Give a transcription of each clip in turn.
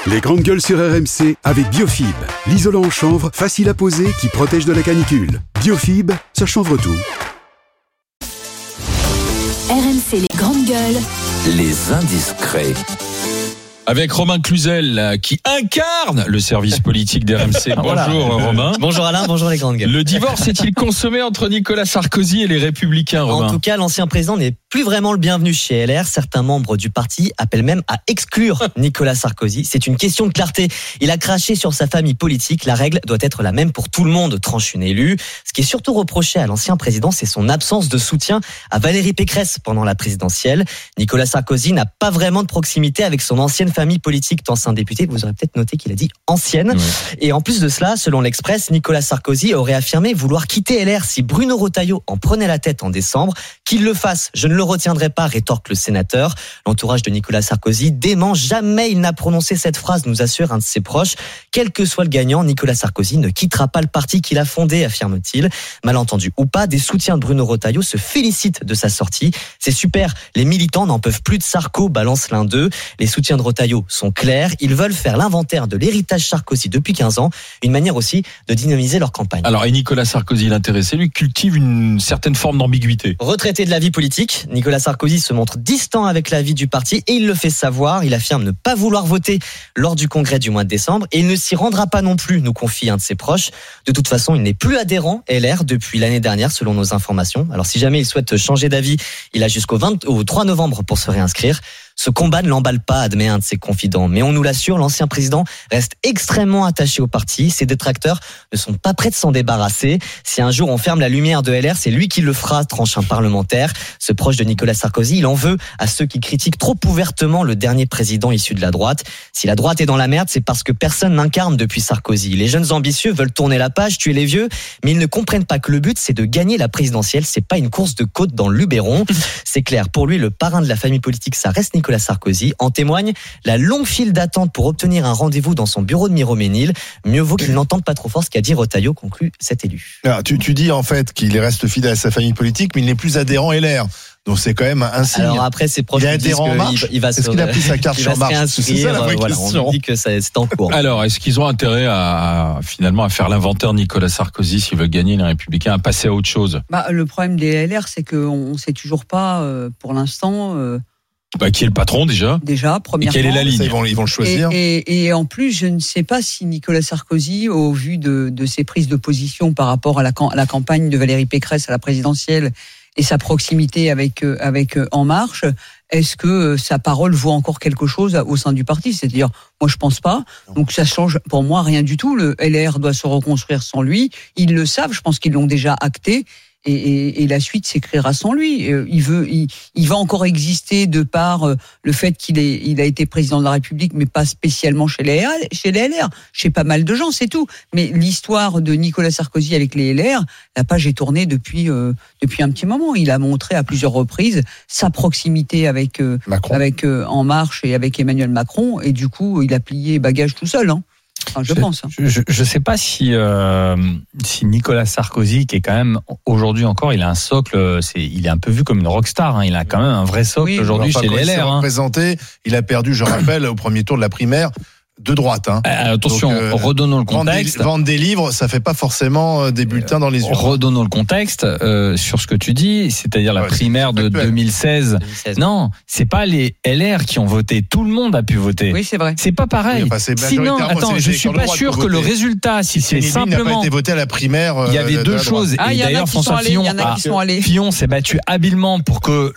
Les grandes gueules sur RMC avec Biofib, l'isolant en chanvre facile à poser qui protège de la canicule. Biofib, ça chanvre tout. RMC les grandes gueules. Les indiscrets. Avec Romain Cluzel qui incarne le service politique d'RMC. Bonjour Romain. Bonjour Alain, bonjour les grandes gueules. Le divorce est-il consommé entre Nicolas Sarkozy et les Républicains, Romain ? En tout cas, l'ancien président n'est plus vraiment le bienvenu chez LR. Certains membres du parti appellent même à exclure Nicolas Sarkozy. C'est une question de clarté. Il a craché sur sa famille politique. La règle doit être la même pour tout le monde, tranche une élue. Ce qui est surtout reproché à l'ancien président, c'est son absence de soutien à Valérie Pécresse pendant la présidentielle. Nicolas Sarkozy n'a pas vraiment de proximité avec son ancienne famille politique, d'ancien député. Vous aurez peut-être noté qu'il a dit ancienne. Ouais. Et en plus de cela, selon l'Express, Nicolas Sarkozy aurait affirmé vouloir quitter LR si Bruno Retailleau en prenait la tête en décembre. Qu'il le fasse, je ne le retiendrai pas, rétorque le sénateur. L'entourage de Nicolas Sarkozy dément. Jamais il n'a prononcé cette phrase, nous assure un de ses proches. Quel que soit le gagnant, Nicolas Sarkozy ne quittera pas le parti qu'il a fondé, affirme-t-il. Malentendu ou pas, des soutiens de Bruno Retailleau se félicitent de sa sortie. C'est super, les militants n'en peuvent plus de Sarko, balance l'un d'eux. Les soutiens de Retailleau sont clairs, ils veulent faire l'inventaire de l'héritage Sarkozy depuis 15 ans, une manière aussi de dynamiser leur campagne. Alors, et Nicolas Sarkozy, l'intéressé, lui, cultive une certaine forme d'ambiguïté. Retraité de la vie politique, Nicolas Sarkozy se montre distant avec la vie du parti et il le fait savoir. Il affirme ne pas vouloir voter lors du congrès du mois de décembre et il ne s'y rendra pas non plus, nous confie un de ses proches. De toute façon, il n'est plus adhérent LR depuis l'année dernière, selon nos informations. Alors, si jamais il souhaite changer d'avis, il a jusqu'au 3 novembre pour se réinscrire. Ce combat ne l'emballe pas, admet un de ses confidents. Mais on nous l'assure, l'ancien président reste extrêmement attaché au parti. Ses détracteurs ne sont pas prêts de s'en débarrasser. Si un jour on ferme la lumière de LR, c'est lui qui le fera, tranche un parlementaire. Ce proche de Nicolas Sarkozy, il en veut à ceux qui critiquent trop ouvertement le dernier président issu de la droite. Si la droite est dans la merde, c'est parce que personne n'incarne depuis Sarkozy. Les jeunes ambitieux veulent tourner la page, tuer les vieux, mais ils ne comprennent pas que le but, c'est de gagner la présidentielle. C'est pas une course de côte dans le Luberon. C'est clair, pour lui, le parrain de la famille politique, ça reste Nicolas Sarkozy. En témoigne la longue file d'attente pour obtenir un rendez-vous dans son bureau de Miroménil. Mieux vaut qu'il n'entende pas trop fort ce qu'a dit Retailleau, conclut cet élu. Alors, tu dis en fait qu'il reste fidèle à sa famille politique, mais il n'est plus adhérent LR. Donc c'est quand même un signe. Alors après, ses proches disent qu'il va se Est-ce qu'il a pris sa carte sur Marche ? C'est ça la vraie question. On dit que c'est en cours. Alors, est-ce qu'ils ont intérêt à finalement à faire l'inventaire Nicolas Sarkozy s'ils veulent gagner les Républicains, à passer à autre chose ? Le problème des LR, c'est qu'on ne sait toujours pas pour l'instant. Qui est le patron déjà, premièrement. Et quelle est la ligne ? Ils vont le choisir. Et en plus, je ne sais pas si Nicolas Sarkozy, au vu de ses prises de position par rapport à la campagne de Valérie Pécresse à la présidentielle et sa proximité avec En Marche, est-ce que sa parole vaut encore quelque chose au sein du parti ? C'est-à-dire, moi je pense pas. Donc ça change pour moi rien du tout. Le LR doit se reconstruire sans lui. Ils le savent, je pense qu'ils l'ont déjà acté. Et la suite s'écrira sans lui. Il va encore exister de par le fait qu'il a été président de la République, mais pas spécialement chez les LR, chez pas mal de gens, c'est tout. Mais l'histoire de Nicolas Sarkozy avec les LR, la page est tournée depuis un petit moment. Il a montré à plusieurs reprises sa proximité avec En Marche et avec Emmanuel Macron, et du coup, il a plié bagage tout seul. Enfin, je pense. Je sais pas si Nicolas Sarkozy, qui est quand même aujourd'hui encore, il a un socle, il est un peu vu comme une rockstar. Il a quand même un vrai socle aujourd'hui chez les LR. Il a perdu, je rappelle, au premier tour de la primaire. De droite. Attention, redonnons le contexte. Vendre des livres, ça fait pas forcément des bulletins dans les urnes. Redonnons le contexte sur ce que tu dis, c'est-à-dire la primaire de 2016. Non, c'est pas les LR qui ont voté. Tout le monde a pu voter. Oui, c'est vrai. C'est pas pareil. Sinon, attends, je suis pas sûr que le résultat, si c'est simplement. n'a pas été voté à la primaire. Il y avait deux choses. Et d'ailleurs, François Fillon s'est battu habilement pour que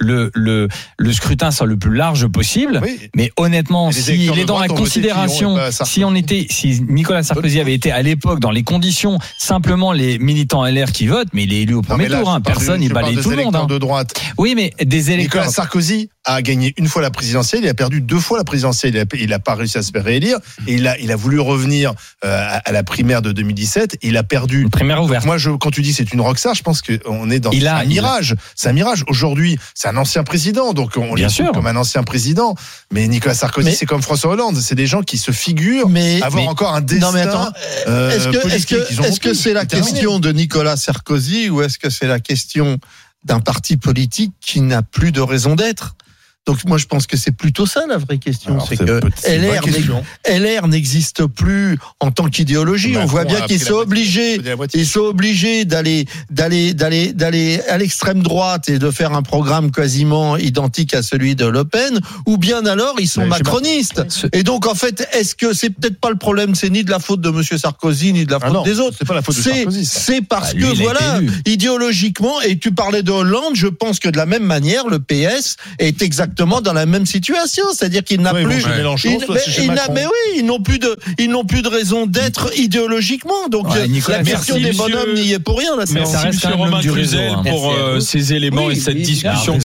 le scrutin soit le plus large possible. Mais honnêtement, s'il est dans la considération. Si Nicolas Sarkozy avait été à l'époque dans les conditions simplement les militants LR qui votent, mais il est élu au premier tour, personne, il balaye tout le monde. De droite. Oui, mais des électeurs. Nicolas Sarkozy a gagné une fois la présidentielle, il a perdu 2 fois la présidentielle, il a pas réussi à se faire réélire, et il a voulu revenir à la primaire de 2017, et il a perdu. Une primaire ouverte. Moi, quand tu dis c'est une rockstar, je pense qu'on est dans un mirage. C'est un mirage. Aujourd'hui, c'est un ancien président, donc on l'écoute comme un ancien président. Mais Nicolas Sarkozy, c'est comme François Hollande, c'est des gens qui se figurent avoir encore un destin. Non, mais attends, est-ce que c'est la question de Nicolas Sarkozy, ou est-ce que c'est la question d'un parti politique qui n'a plus de raison d'être ? Donc moi je pense que c'est plutôt ça la vraie question. Alors, c'est que LR n'existe plus en tant qu'idéologie. On voit bien qu'ils sont obligés d'aller à l'extrême droite et de faire un programme quasiment identique à celui de Le Pen, ou bien alors ils sont macronistes. Et donc en fait, est-ce que c'est peut-être pas le problème, c'est ni de la faute de monsieur Sarkozy ni de la faute des autres. C'est pas la faute de Sarkozy. C'est parce que voilà, idéologiquement, et tu parlais de Hollande, je pense que de la même manière, le PS est exactement dans la même situation, c'est-à-dire qu'il n'a plus. Ils n'ont plus de raison d'être idéologiquement. Donc la question des bonhommes n'y est pour rien. Merci Monsieur Romain Cluzel pour ces éléments et cette discussion.